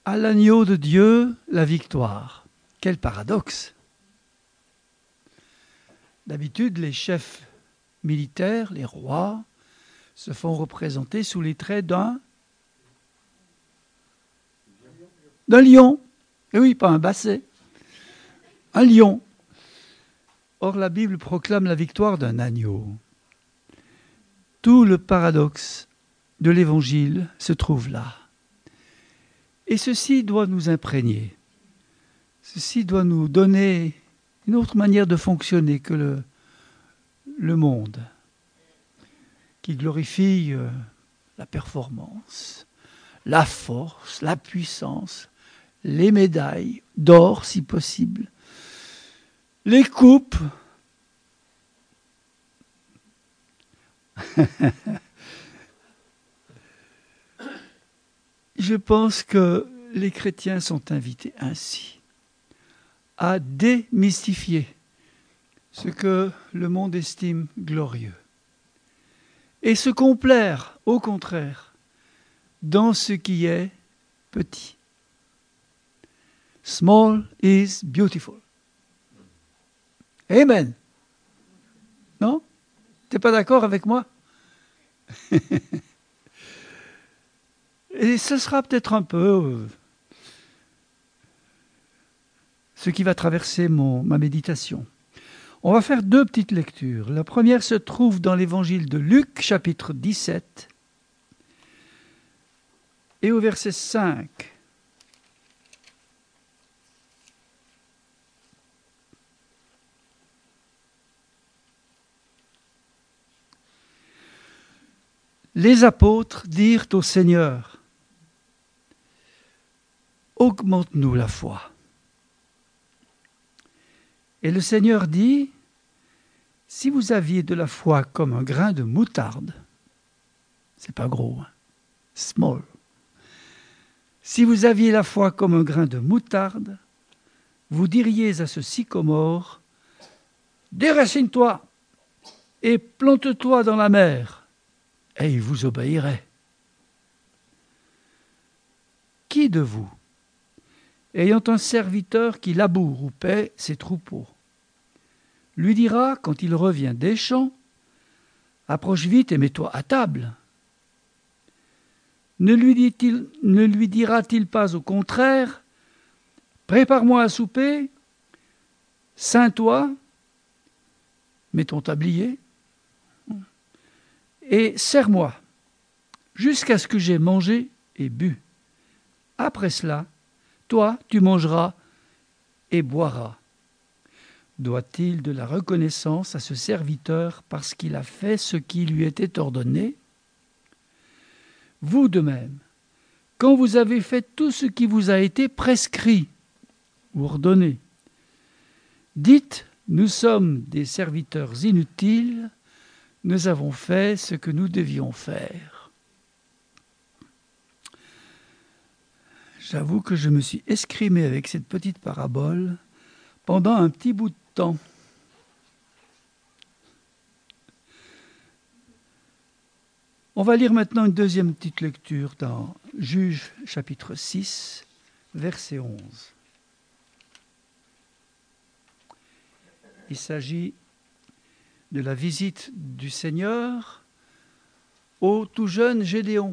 À l'agneau de Dieu, la victoire. Quel paradoxe! D'habitude, les chefs militaires, les rois, se font représenter sous les traits d'un lion. Et oui, pas un basset. Un lion. Or, la Bible proclame la victoire d'un agneau. Tout le paradoxe de l'Évangile se trouve là. Et ceci doit nous imprégner. Ceci doit nous donner une autre manière de fonctionner que le monde, qui glorifie la performance, la force, la puissance, les médailles d'or si possible, les coupes. Je pense que les chrétiens sont invités ainsi à démystifier ce que le monde estime glorieux et se complaire, au contraire, dans ce qui est petit. Small is beautiful. Amen. Non? T'es pas d'accord avec moi? Et ce sera peut-être un peu ce qui va traverser ma méditation. On va faire 2 petites lectures. La première se trouve dans l'évangile de Luc, chapitre 17, et au verset 5. Les apôtres dirent au Seigneur: augmente-nous la foi. Et le Seigneur dit: si vous aviez de la foi comme un grain de moutarde, c'est pas gros, hein? Small. Si vous aviez la foi comme un grain de moutarde, vous diriez à ce sycomore: déracine-toi et plante-toi dans la mer, et il vous obéirait. Qui de vous, ayant un serviteur qui laboure ou paie ses troupeaux, lui dira, quand il revient des champs: approche vite et mets-toi à table? Ne lui dira-t-il pas au contraire: prépare-moi à souper, ceins-toi, mets ton tablier, et sers-moi, jusqu'à ce que j'aie mangé et bu. Après cela, toi, tu mangeras et boiras. Doit-il de la reconnaissance à ce serviteur parce qu'il a fait ce qui lui était ordonné? Vous de même, quand vous avez fait tout ce qui vous a été prescrit ou ordonné, dites: nous sommes des serviteurs inutiles, nous avons fait ce que nous devions faire. J'avoue que je me suis escrimé avec cette petite parabole pendant un petit bout de temps. On va lire maintenant une deuxième petite lecture dans Juges chapitre 6, verset 11. Il s'agit de la visite du Seigneur au tout jeune Gédéon.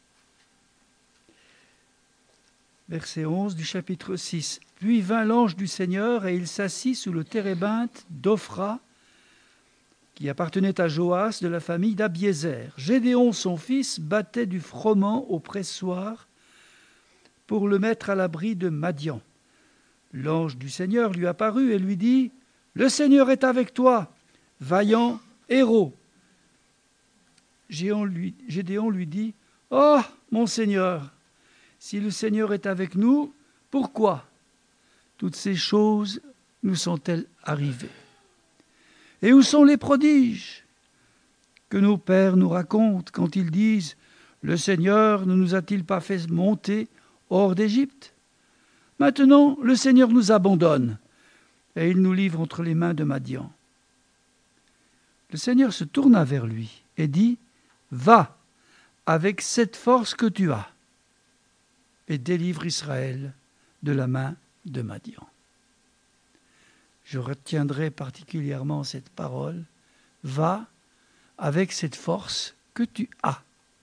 Verset 11 du chapitre 6. Puis vint l'ange du Seigneur et il s'assit sous le térébinthe d'Ophra, qui appartenait à Joas de la famille d'Abiézer. Gédéon, son fils, battait du froment au pressoir pour le mettre à l'abri de Madian. L'ange du Seigneur lui apparut et lui dit: le Seigneur est avec toi, vaillant héros. Gédéon lui dit: oh, mon Seigneur, si le Seigneur est avec nous, pourquoi toutes ces choses nous sont-elles arrivées? Et où sont les prodiges que nos pères nous racontent quand ils disent: le Seigneur ne nous a-t-il pas fait monter hors d'Égypte? Maintenant, le Seigneur nous abandonne et il nous livre entre les mains de Madian. Le Seigneur se tourna vers lui et dit: va avec cette force que tu as. et délivre Israël de la main de Madian. Je retiendrai particulièrement cette parole. Va avec cette force que tu as.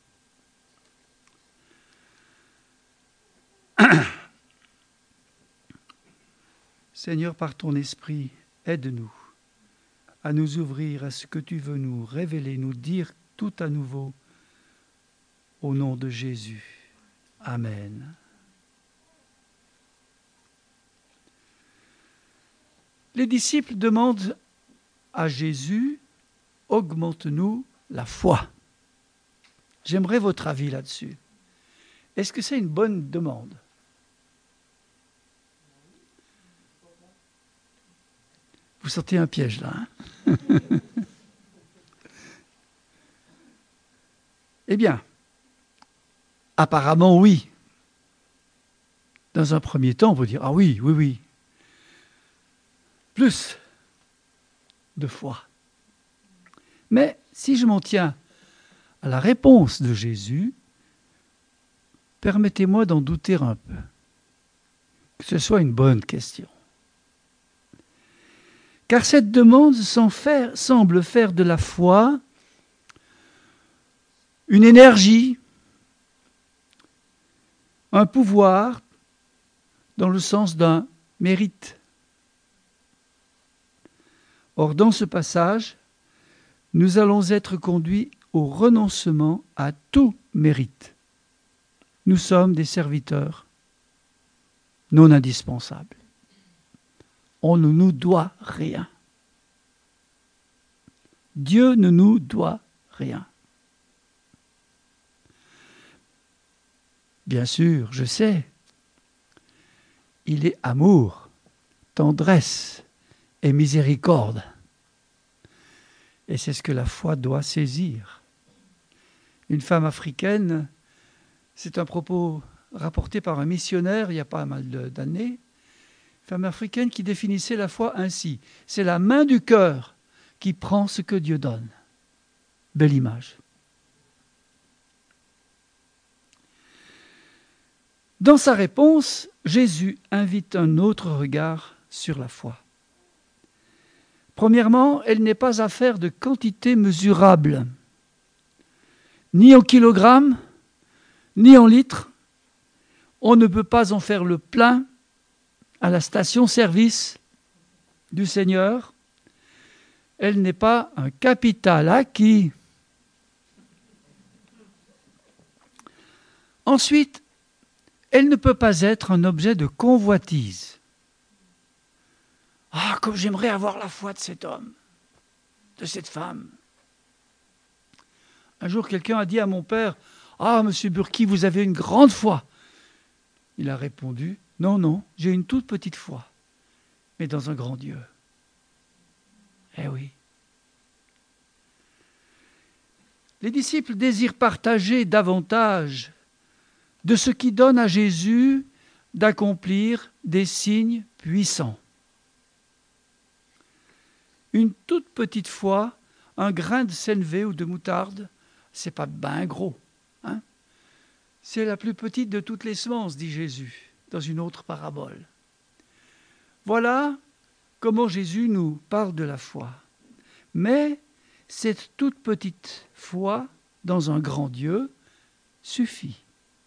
Seigneur, par ton esprit, aide-nous à nous ouvrir à ce que tu veux nous révéler, nous dire tout à nouveau, au nom de Jésus. Amen. Les disciples demandent à Jésus, augmente-nous la foi. J'aimerais votre avis là-dessus. Est-ce que c'est une bonne demande? Vous sentez un piège là, hein? Eh bien, apparemment oui. Dans un premier temps, on peut dire, ah oui, oui, oui. Plus de foi. Mais si je m'en tiens à la réponse de Jésus, permettez-moi d'en douter un peu. Que ce soit une bonne question. Car cette demande semble faire de la foi une énergie, un pouvoir, dans le sens d'un mérite. Or, dans ce passage, nous allons être conduits au renoncement à tout mérite. Nous sommes des serviteurs non indispensables. On ne nous doit rien. Dieu ne nous doit rien. Bien sûr, je sais, il est amour, tendresse et miséricorde. Et c'est ce que la foi doit saisir. Une femme africaine, c'est un propos rapporté par un missionnaire il y a pas mal d'années, femme africaine qui définissait la foi ainsi. C'est la main du cœur qui prend ce que Dieu donne. Belle image. Dans sa réponse, Jésus invite un autre regard sur la foi. Premièrement, elle n'est pas affaire de quantité mesurable, ni en kilogrammes, ni en litres. On ne peut pas en faire le plein à la station-service du Seigneur. Elle n'est pas un capital acquis. Ensuite, elle ne peut pas être un objet de convoitise. Ah, comme j'aimerais avoir la foi de cet homme, de cette femme. Un jour, quelqu'un a dit à mon père, « Ah, monsieur Burki, vous avez une grande foi. » Il a répondu, « Non, non, j'ai une toute petite foi, mais dans un grand Dieu. » Eh oui. Les disciples désirent partager davantage de ce qui donne à Jésus d'accomplir des signes puissants. Une toute petite foi, un grain de sénévé ou de moutarde, c'est pas ben gros. Hein? C'est la plus petite de toutes les semences, dit Jésus, dans une autre parabole. Voilà comment Jésus nous parle de la foi. Mais cette toute petite foi dans un grand Dieu suffit.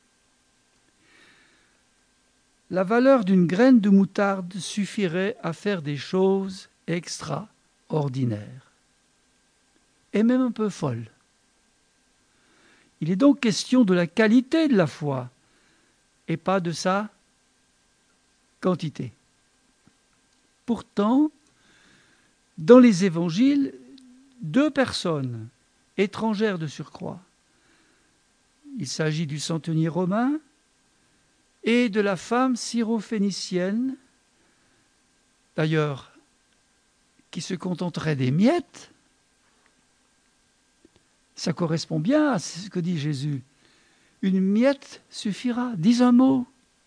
La valeur d'une graine de moutarde suffirait à faire des choses extraordinaires, et même un peu folles. Il est donc question de la qualité de la foi, et pas de sa quantité. Pourtant, dans les évangiles, 2 personnes, étrangères de surcroît, il s'agit du centenier romain et de la femme syrophénicienne, d'ailleurs, qui se contenterait des miettes. Ça correspond bien à ce que dit Jésus. Une miette suffira, dis un mot.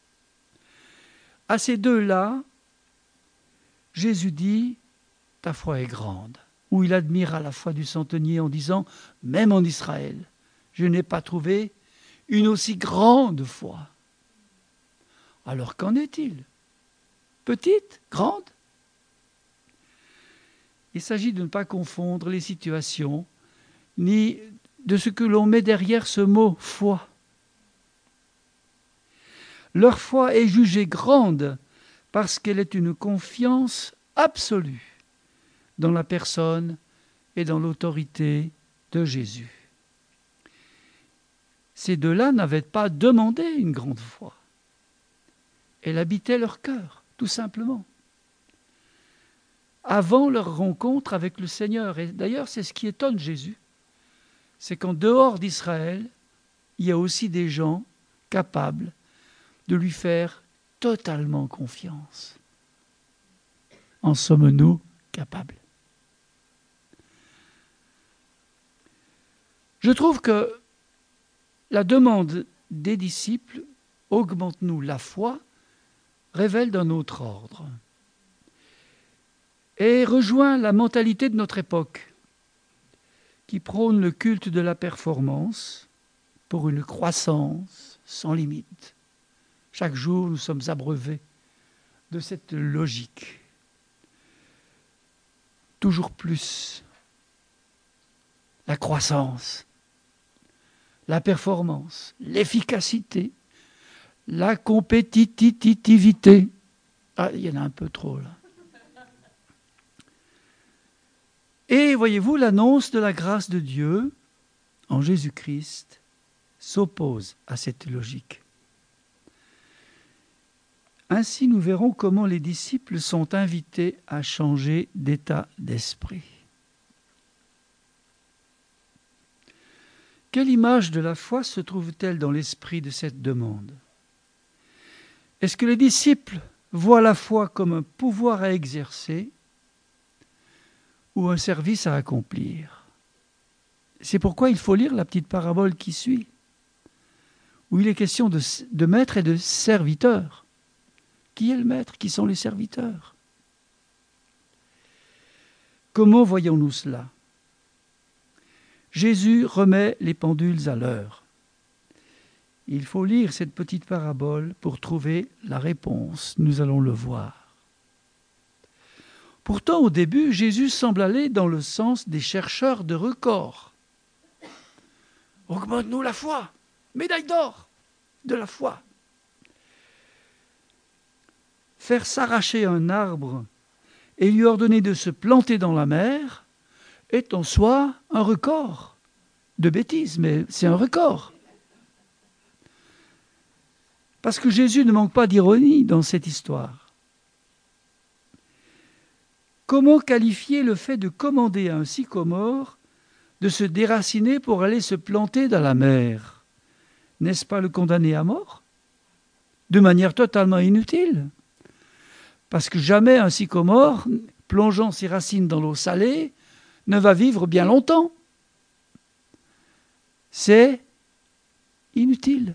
À ces deux-là, Jésus dit, ta foi est grande. Ou il admire à la foi du centenier en disant, même en Israël, je n'ai pas trouvé une aussi grande foi. Alors qu'en est-il? Petite? Grande? Il s'agit de ne pas confondre les situations, ni de ce que l'on met derrière ce mot « foi ». Leur foi est jugée grande parce qu'elle est une confiance absolue dans la personne et dans l'autorité de Jésus. Ces deux-là n'avaient pas demandé une grande foi. Elle habitait leur cœur, tout simplement, avant leur rencontre avec le Seigneur. Et d'ailleurs, c'est ce qui étonne Jésus, c'est qu'en dehors d'Israël, il y a aussi des gens capables de lui faire totalement confiance. En sommes-nous capables? Je trouve que la demande des disciples « augmente-nous la foi » révèle d'un autre ordre et rejoint la mentalité de notre époque qui prône le culte de la performance pour une croissance sans limite. Chaque jour, nous sommes abreuvés de cette logique. Toujours plus. La croissance, la performance, l'efficacité, la compétitivité. Ah, il y en a un peu trop là. Et voyez-vous, l'annonce de la grâce de Dieu en Jésus-Christ s'oppose à cette logique. Ainsi, nous verrons comment les disciples sont invités à changer d'état d'esprit. Quelle image de la foi se trouve-t-elle dans l'esprit de cette demande? Est-ce que les disciples voient la foi comme un pouvoir à exercer ou un service à accomplir? C'est pourquoi il faut lire la petite parabole qui suit, où il est question de maître et de serviteur. Qui est le maître? Qui sont les serviteurs? Comment voyons-nous cela? Jésus remet les pendules à l'heure. Il faut lire cette petite parabole pour trouver la réponse. Nous allons le voir. Pourtant, au début, Jésus semble aller dans le sens des chercheurs de records. Augmente-nous la foi, médaille d'or de la foi. Faire s'arracher un arbre et lui ordonner de se planter dans la mer est en soi un record de bêtises, mais c'est un record. Parce que Jésus ne manque pas d'ironie dans cette histoire. Comment qualifier le fait de commander à un sycomore de se déraciner pour aller se planter dans la mer? N'est-ce pas le condamner à mort? De manière totalement inutile. Parce que jamais un sycomore, plongeant ses racines dans l'eau salée, ne va vivre bien longtemps. C'est inutile.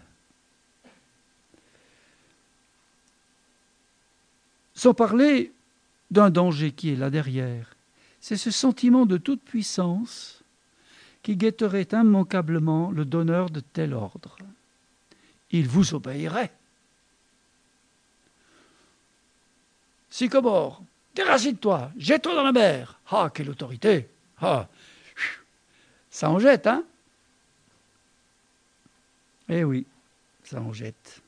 Sans parler d'un danger qui est là derrière. C'est ce sentiment de toute puissance qui guetterait immanquablement le donneur de tel ordre. Il vous obéirait. Sycomore, déracine-toi, jette-toi dans la mer. Ah, quelle autorité! Ah, ça en jette, hein? Eh oui, ça en jette.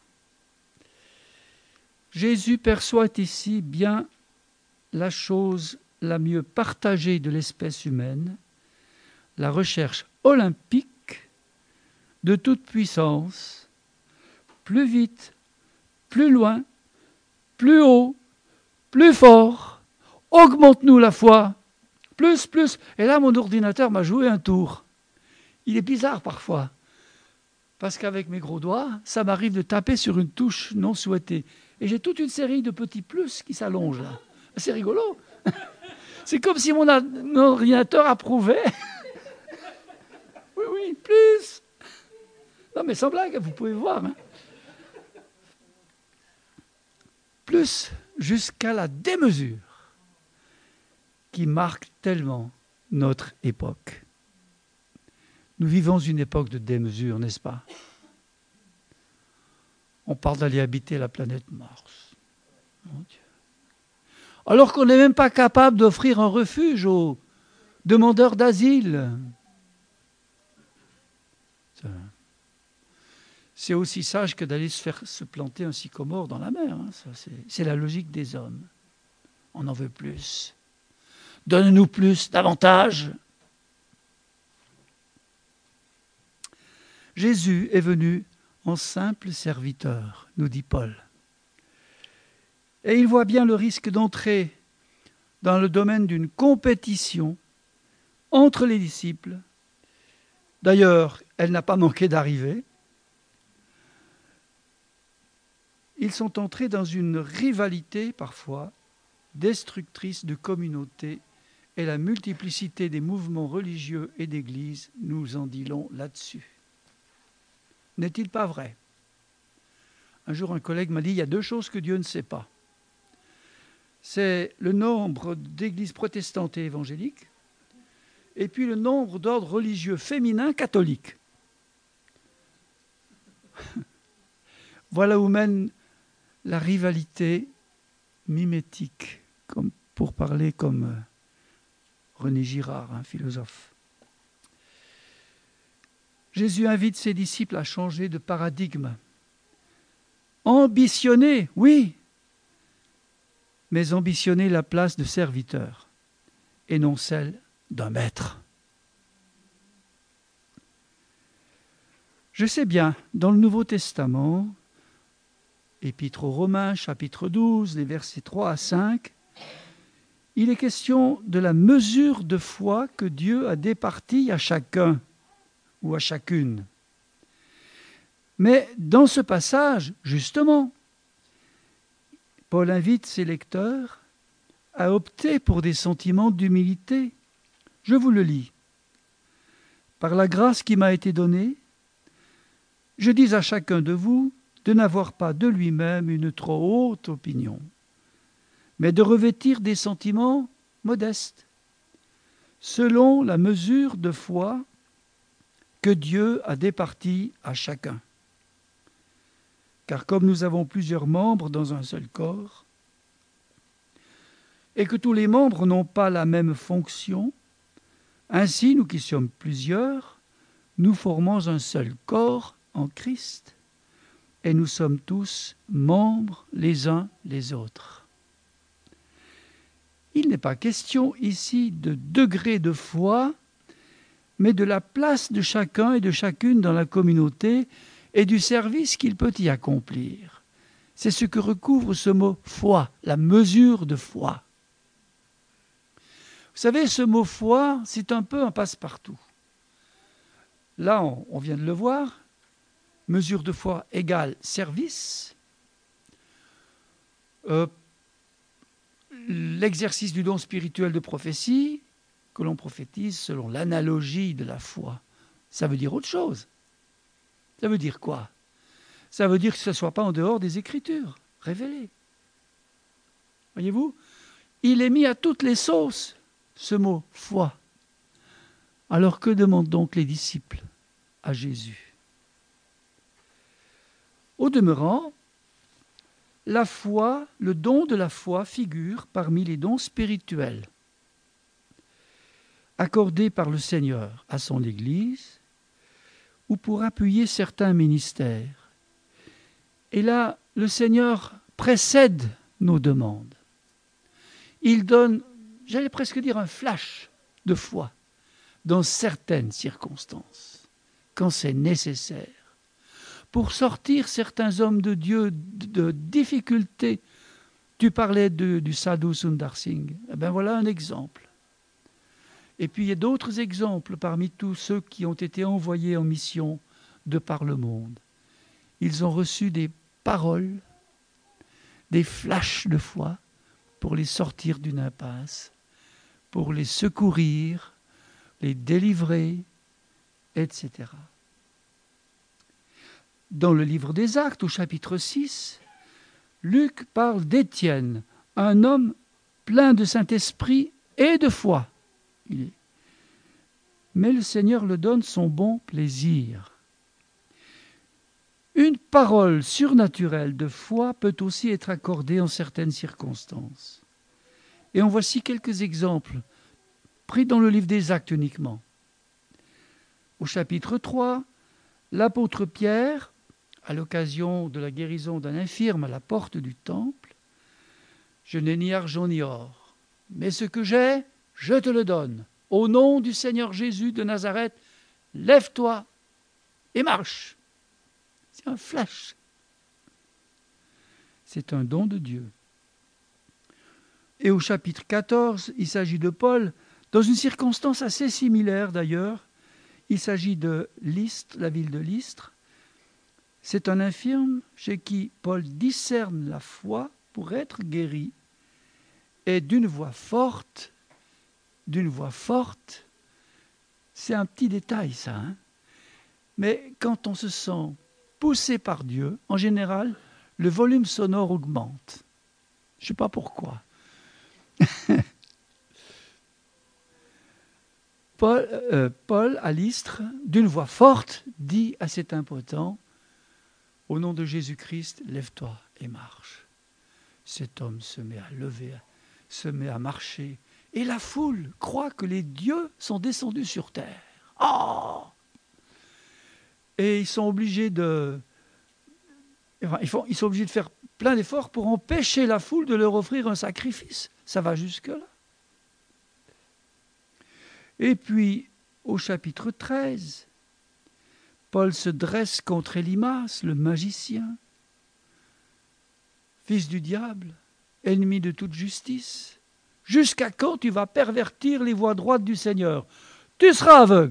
Jésus perçoit ici bien la chose la mieux partagée de l'espèce humaine, la recherche olympique de toute puissance, plus vite, plus loin, plus haut, plus fort, augmente-nous la foi, plus, plus. Et là, mon ordinateur m'a joué un tour. Il est bizarre parfois, parce qu'avec mes gros doigts, ça m'arrive de taper sur une touche non souhaitée. Et j'ai toute une série de petits plus qui s'allongent là. C'est rigolo. C'est comme si mon ordinateur approuvait. Oui, oui, plus. Non, mais sans blague, vous pouvez voir. Hein. Plus jusqu'à la démesure qui marque tellement notre époque. Nous vivons une époque de démesure, n'est-ce pas? On parle d'aller habiter la planète Mars. Mon Dieu. Alors qu'on n'est même pas capable d'offrir un refuge aux demandeurs d'asile. C'est aussi sage que d'aller se planter un sycomore dans la mer. Hein. Ça, c'est la logique des hommes. On en veut plus. Donne-nous plus, davantage. Jésus est venu en simple serviteur, nous dit Paul. Et il voit bien le risque d'entrer dans le domaine d'une compétition entre les disciples. D'ailleurs, elle n'a pas manqué d'arriver. Ils sont entrés dans une rivalité, parfois, destructrice de communautés, et la multiplicité des mouvements religieux et d'églises nous en dit long là-dessus. N'est-il pas vrai? Un jour, un collègue m'a dit, il y a deux choses que Dieu ne sait pas. C'est le nombre d'églises protestantes et évangéliques, et puis le nombre d'ordres religieux féminins catholiques. Voilà où mène la rivalité mimétique, pour parler comme René Girard, un philosophe. Jésus invite ses disciples à changer de paradigme. Ambitionner, oui, mais ambitionner la place de serviteur et non celle d'un maître. Je sais bien, dans le Nouveau Testament, Épître aux Romains, chapitre 12, les versets 3 à 5, il est question de la mesure de foi que Dieu a départie à chacun ou à chacune. Mais dans ce passage, justement, Paul invite ses lecteurs à opter pour des sentiments d'humilité. Je vous le lis. Par la grâce qui m'a été donnée, je dis à chacun de vous de n'avoir pas de lui-même une trop haute opinion, mais de revêtir des sentiments modestes, selon la mesure de foi que Dieu a départie à chacun. Car comme nous avons plusieurs membres dans un seul corps, et que tous les membres n'ont pas la même fonction, ainsi nous qui sommes plusieurs, nous formons un seul corps en Christ, et nous sommes tous membres les uns les autres. Il n'est pas question ici de degré de foi, mais de la place de chacun et de chacune dans la communauté et du service qu'il peut y accomplir. C'est ce que recouvre ce mot « foi », la mesure de foi. Vous savez, ce mot « foi », c'est un peu un passe-partout. Là, on vient de le voir, mesure de foi égale service. L'exercice du don spirituel de prophétie, que l'on prophétise selon l'analogie de la foi, ça veut dire autre chose. Ça veut dire quoi? Ça veut dire que ce ne soit pas en dehors des Écritures révélées. Voyez-vous? Il est mis à toutes les sauces, ce mot « foi ». Alors que demandent donc les disciples à Jésus? Au demeurant, la foi, le don de la foi figure parmi les dons spirituels accordés par le Seigneur à son Église ou pour appuyer certains ministères. Et là, le Seigneur précède nos demandes. Il donne, j'allais presque dire, un flash de foi dans certaines circonstances, quand c'est nécessaire, pour sortir certains hommes de Dieu de difficultés. Tu parlais du Sadhu Sundar Singh. Eh bien, voilà un exemple. Et puis, il y a d'autres exemples parmi tous ceux qui ont été envoyés en mission de par le monde. Ils ont reçu des paroles, des flashs de foi pour les sortir d'une impasse, pour les secourir, les délivrer, etc. Dans le livre des Actes, au chapitre 6, Luc parle d'Étienne, un homme plein de Saint-Esprit et de foi. Mais le Seigneur le donne son bon plaisir. Une parole surnaturelle de foi peut aussi être accordée en certaines circonstances. Et en voici quelques exemples, pris dans le livre des Actes uniquement. Au chapitre 3, l'apôtre Pierre, à l'occasion de la guérison d'un infirme à la porte du temple, « Je n'ai ni argent ni or, mais ce que j'ai, je te le donne. Au nom du Seigneur Jésus de Nazareth, lève-toi et marche. » C'est un flash. C'est un don de Dieu. Et au chapitre 14, il s'agit de Paul, dans une circonstance assez similaire d'ailleurs. Il s'agit de Lystre, la ville de Lystre. C'est un infirme chez qui Paul discerne la foi pour être guéri. Et d'une voix forte, c'est un petit détail ça, hein. Mais quand on se sent poussé par Dieu, en général, le volume sonore augmente. Je ne sais pas pourquoi. Paul, à Lystre, d'une voix forte, dit à cet impotent, « Au nom de Jésus-Christ, lève-toi et marche. » Cet homme se met à lever, se met à marcher, et la foule croit que les dieux sont descendus sur terre. Oh! Et ils sont obligés de faire plein d'efforts pour empêcher la foule de leur offrir un sacrifice. Ça va jusque-là. Et puis, au chapitre 13, Paul se dresse contre Élymas, le magicien, fils du diable, ennemi de toute justice. « Jusqu'à quand tu vas pervertir les voies droites du Seigneur? Tu seras aveugle. »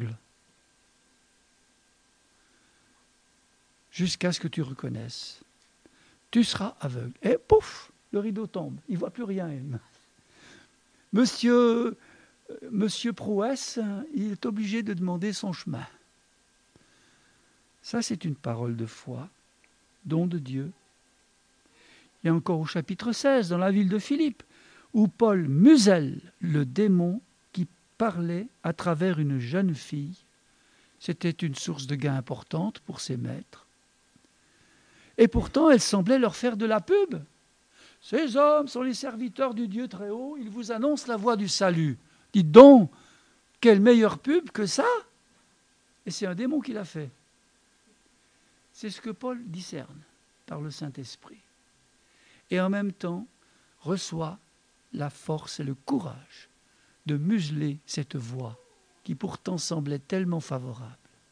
Jusqu'à ce que tu reconnaisses. Tu seras aveugle. Et pouf, le rideau tombe. Il ne voit plus rien. Monsieur Prouesse, il est obligé de demander son chemin. Ça, c'est une parole de foi, don de Dieu. Et encore au chapitre 16, dans la ville de Philippe, où Paul muselle le démon qui parlait à travers une jeune fille. C'était une source de gain importante pour ses maîtres. Et pourtant, elle semblait leur faire de la pub. Ces hommes sont les serviteurs du Dieu très haut, ils vous annoncent la voie du salut. Dites donc, quelle meilleure pub que ça? Et c'est un démon qui l'a fait. C'est ce que Paul discerne par le Saint-Esprit. Et en même temps, reçoit la force et le courage de museler cette voix qui pourtant semblait tellement favorable.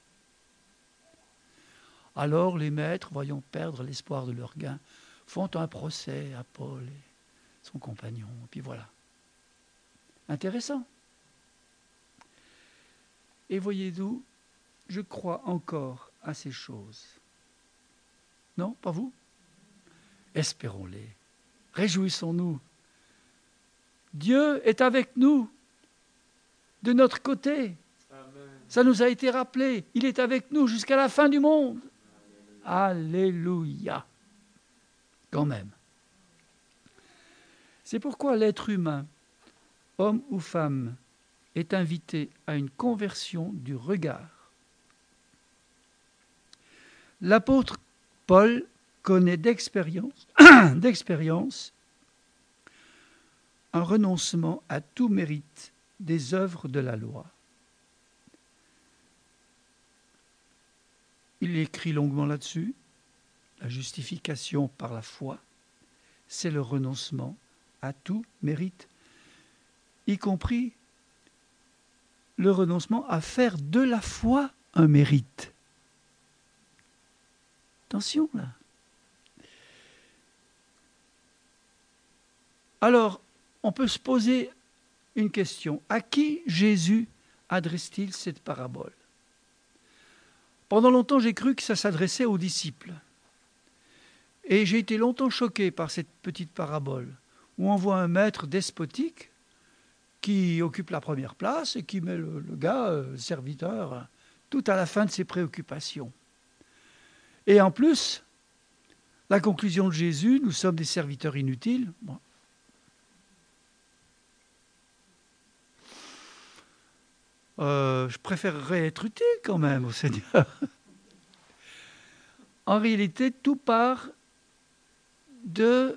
Alors les maîtres, voyant perdre l'espoir de leur gain, font un procès à Paul et son compagnon. Et puis voilà. Intéressant. Et voyez-vous, je crois encore à ces choses. Non, pas vous? Espérons-les. Réjouissons-nous. Dieu est avec nous, de notre côté. Amen. Ça nous a été rappelé. Il est avec nous jusqu'à la fin du monde. Alléluia. Quand même. C'est pourquoi l'être humain, homme ou femme, est invité à une conversion du regard. L'apôtre Paul connaît d'expérience un renoncement à tout mérite des œuvres de la loi. Il écrit longuement là-dessus. La justification par la foi, c'est le renoncement à tout mérite, y compris le renoncement à faire de la foi un mérite. Attention là. Alors, on peut se poser une question. À qui Jésus adresse-t-il cette parabole? Pendant longtemps, j'ai cru que ça s'adressait aux disciples. Et j'ai été longtemps choqué par cette petite parabole, où on voit un maître despotique qui occupe la première place et qui met le gars, le serviteur, tout à la fin de ses préoccupations. Et en plus, la conclusion de Jésus, nous sommes des serviteurs inutiles. Bon. Je préférerais être utile quand même au Seigneur. En réalité, tout part du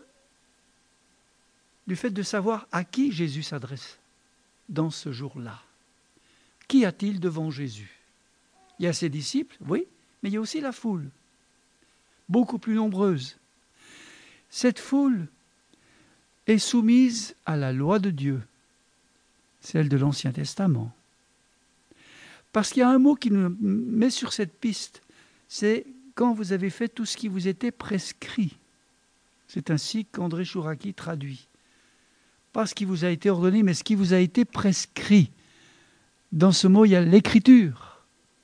fait de savoir à qui Jésus s'adresse dans ce jour-là. Qu'y a-t-il devant Jésus? Il y a ses disciples, oui, mais il y a aussi la foule, beaucoup plus nombreuse. Cette foule est soumise à la loi de Dieu, celle de l'Ancien Testament. Parce qu'il y a un mot qui nous met sur cette piste, c'est quand vous avez fait tout ce qui vous était prescrit. C'est ainsi qu'André Chouraki traduit. Pas ce qui vous a été ordonné, mais ce qui vous a été prescrit. Dans ce mot, il y a l'écriture.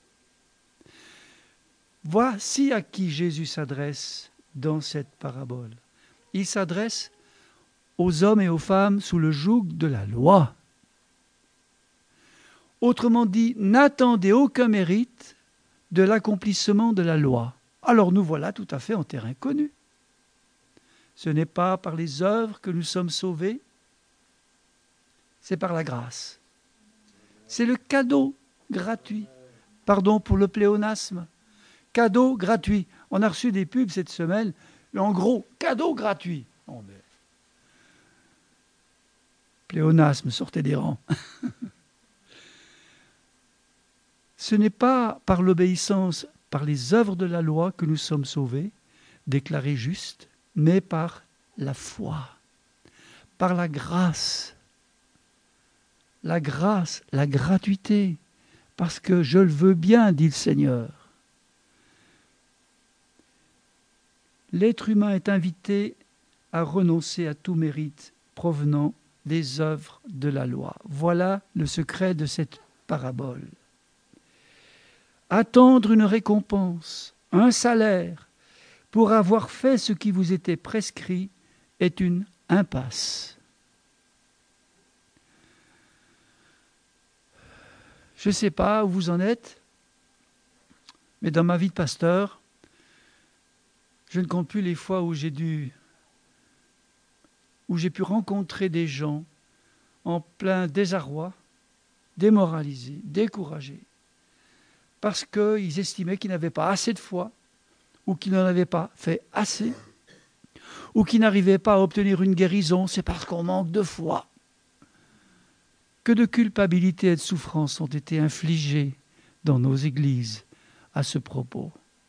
Voici à qui Jésus s'adresse dans cette parabole. Il s'adresse aux hommes et aux femmes sous le joug de la loi. Autrement dit, n'attendez aucun mérite de l'accomplissement de la loi. Alors nous voilà tout à fait en terrain connu. Ce n'est pas par les œuvres que nous sommes sauvés, c'est par la grâce. C'est le cadeau gratuit. Pardon pour le pléonasme. Cadeau gratuit. On a reçu des pubs cette semaine. En gros, cadeau gratuit. Oh, mais... Pléonasme, sortez des rangs. Ce n'est pas par l'obéissance, par les œuvres de la loi que nous sommes sauvés, déclarés justes, mais par la foi, par la grâce. La grâce, la gratuité, parce que je le veux bien, dit le Seigneur. L'être humain est invité à renoncer à tout mérite provenant des œuvres de la loi. Voilà le secret de cette parabole. Attendre une récompense, un salaire, pour avoir fait ce qui vous était prescrit est une impasse. Je ne sais pas où vous en êtes, mais dans ma vie de pasteur, je ne compte plus les fois où j'ai pu rencontrer des gens en plein désarroi, démoralisés, découragés, parce qu'ils estimaient qu'ils n'avaient pas assez de foi, ou qu'ils n'en avaient pas fait assez, ou qu'ils n'arrivaient pas à obtenir une guérison, c'est parce qu'on manque de foi. Que de culpabilité et de souffrance ont été infligées dans nos églises à ce propos.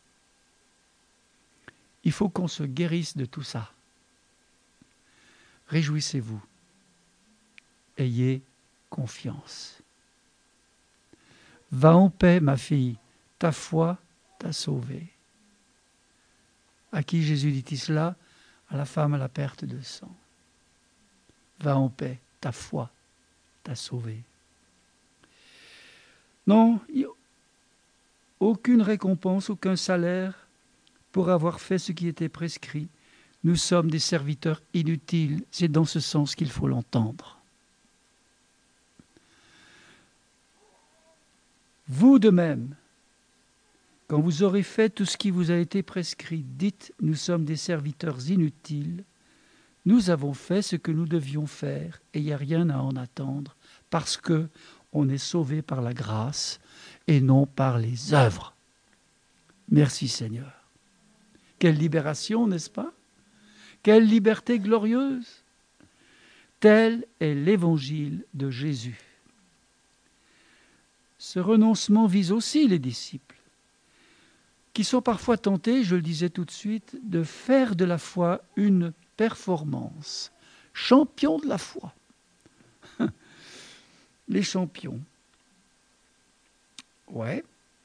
Il faut qu'on se guérisse de tout ça. Réjouissez-vous. Ayez confiance. Va en paix, ma fille, ta foi t'a sauvée. À qui Jésus dit cela? À la femme à la perte de sang. Va en paix, ta foi t'a sauvé. Non, aucune récompense, aucun salaire pour avoir fait ce qui était prescrit. Nous sommes des serviteurs inutiles. C'est dans ce sens qu'il faut l'entendre. Vous de même, quand vous aurez fait tout ce qui vous a été prescrit, dites, nous sommes des serviteurs inutiles. Nous avons fait ce que nous devions faire et il n'y a rien à en attendre parce qu'on est sauvé par la grâce et non par les œuvres. Merci Seigneur. Quelle libération, n'est-ce pas? Quelle liberté glorieuse! Tel est l'évangile de Jésus. Ce renoncement vise aussi les disciples, qui sont parfois tentés, je le disais tout de suite, de faire de la foi une performance. Champions de la foi. Les champions. Ouais.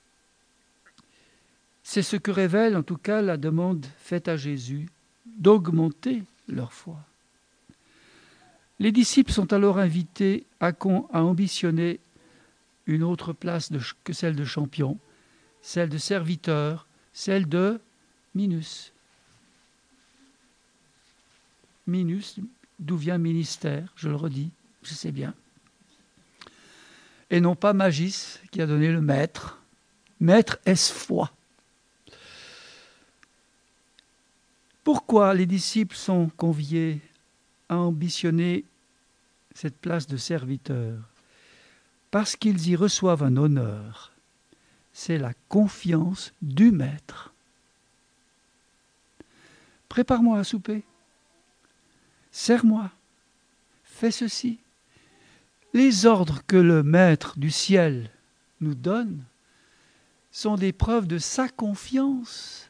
C'est ce que révèle en tout cas la demande faite à Jésus d'augmenter leur foi. Les disciples sont alors invités à ambitionner une autre place que celle de champion, celle de serviteur, celle de minus. Minus, d'où vient ministère, je le redis, je sais bien. Et non pas magis, qui a donné le maître. Maître, est-ce foi? Pourquoi les disciples sont conviés à ambitionner cette place de serviteur? Parce qu'ils y reçoivent un honneur. C'est la confiance du maître. prépare-moi à souper, sers-moi, fais ceci. Les ordres que le Maître du ciel nous donne sont des preuves de sa confiance.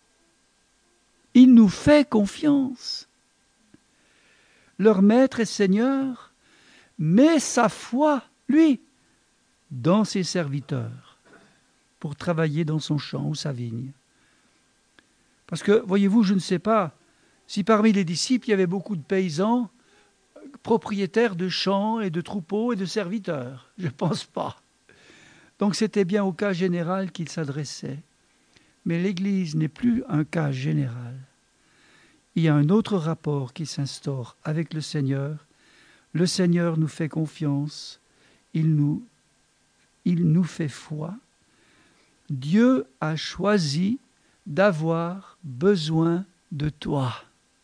Il nous fait confiance. Leur Maître et Seigneur met sa foi, lui, dans ses serviteurs pour travailler dans son champ ou sa vigne. Parce que, voyez-vous, je ne sais pas si parmi les disciples, il y avait beaucoup de paysans, propriétaires de champs et de troupeaux et de serviteurs. Je ne pense pas. Donc c'était bien au cas général qu'il s'adressait. Mais l'Église n'est plus un cas général. Il y a un autre rapport qui s'instaure avec le Seigneur. Le Seigneur nous fait confiance. Il nous fait foi. Dieu a choisi d'avoir besoin de toi.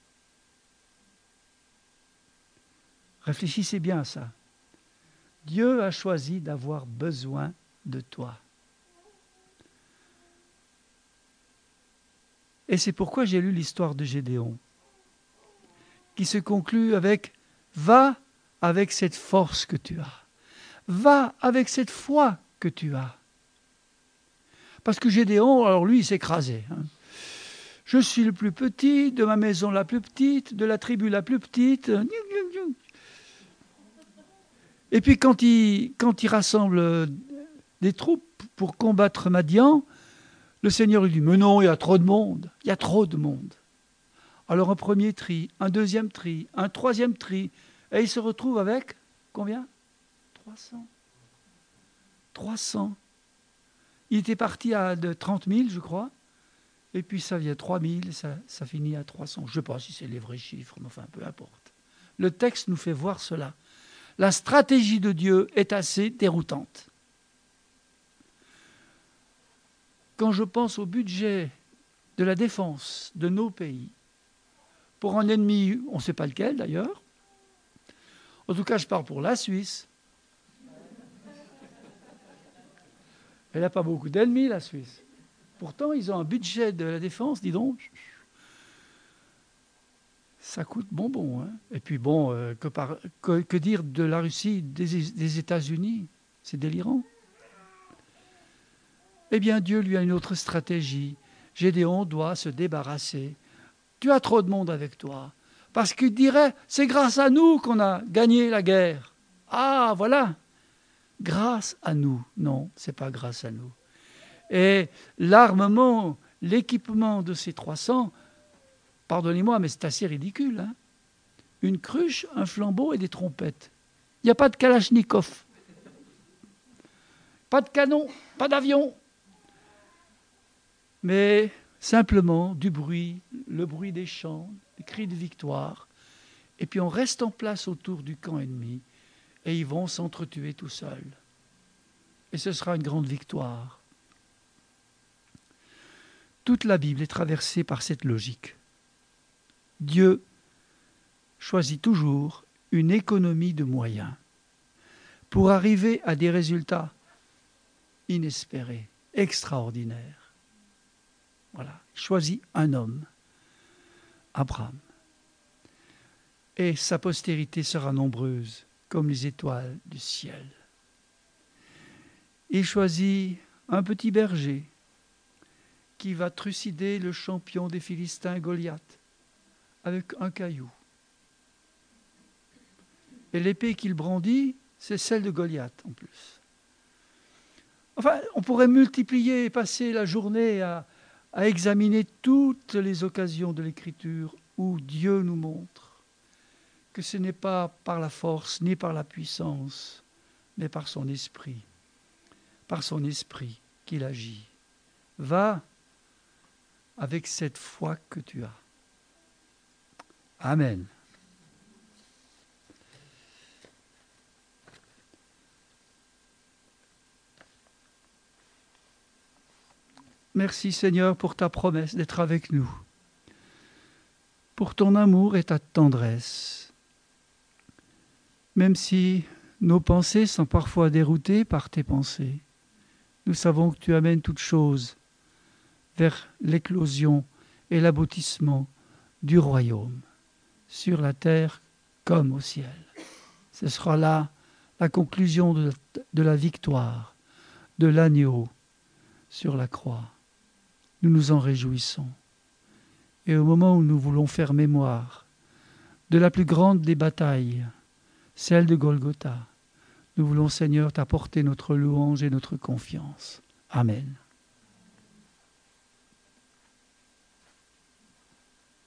Réfléchissez bien à ça. Dieu a choisi d'avoir besoin de toi. Et c'est pourquoi j'ai lu l'histoire de Gédéon, qui se conclut avec « Va avec cette force que tu as. Va avec cette foi que tu as. » Parce que Gédéon, alors lui, il s'écrasait. Je suis le plus petit, de ma maison la plus petite, de la tribu la plus petite. Et puis quand il rassemble des troupes pour combattre Madian, le Seigneur lui dit « Mais non, il y a trop de monde, il y a trop de monde. » Alors un premier tri, un deuxième tri, un troisième tri, et il se retrouve avec combien ? 300. 300. Il était parti de 30 000, je crois, et puis ça vient 3 000, ça finit à 300. Je ne sais pas si c'est les vrais chiffres, mais enfin, peu importe. Le texte nous fait voir cela. La stratégie de Dieu est assez déroutante. Quand je pense au budget de la défense de nos pays, pour un ennemi, on ne sait pas lequel d'ailleurs, en tout cas je parle pour la Suisse, elle n'a pas beaucoup d'ennemis la Suisse. Pourtant ils ont un budget de la défense, dis donc, ça coûte bonbon. Hein. Et puis bon, que dire de la Russie, des États-Unis ? C'est délirant. Eh bien, Dieu lui a une autre stratégie. Gédéon doit se débarrasser. Tu as trop de monde avec toi. Parce qu'il dirait, c'est grâce à nous qu'on a gagné la guerre. Ah, voilà. Grâce à nous. Non, c'est pas grâce à nous. Et l'armement, l'équipement de ces 300, pardonnez-moi, mais c'est assez ridicule. Hein. Une cruche, un flambeau et des trompettes. Il n'y a pas de Kalachnikov. Pas de canon, pas d'avion. Mais simplement du bruit, le bruit des chants, des cris de victoire. Et puis on reste en place autour du camp ennemi et ils vont s'entretuer tout seuls. Et ce sera une grande victoire. Toute la Bible est traversée par cette logique. Dieu choisit toujours une économie de moyens pour arriver à des résultats inespérés, extraordinaires. Voilà, il choisit un homme, Abraham. Et sa postérité sera nombreuse comme les étoiles du ciel. Il choisit un petit berger qui va trucider le champion des Philistins, Goliath, avec un caillou. Et l'épée qu'il brandit, c'est celle de Goliath en plus. Enfin, on pourrait multiplier et passer la journée à examiner toutes les occasions de l'Écriture où Dieu nous montre que ce n'est pas par la force ni par la puissance, mais par son esprit qu'il agit. Va avec cette foi que tu as. Amen. Merci Seigneur pour ta promesse d'être avec nous, pour ton amour et ta tendresse. Même si nos pensées sont parfois déroutées par tes pensées, nous savons que tu amènes toutes choses vers l'éclosion et l'aboutissement du royaume, sur la terre comme au ciel. Ce sera là la conclusion de la victoire de l'agneau sur la croix. Nous nous en réjouissons. Et au moment où nous voulons faire mémoire de la plus grande des batailles, celle de Golgotha, nous voulons, Seigneur, t'apporter notre louange et notre confiance. Amen.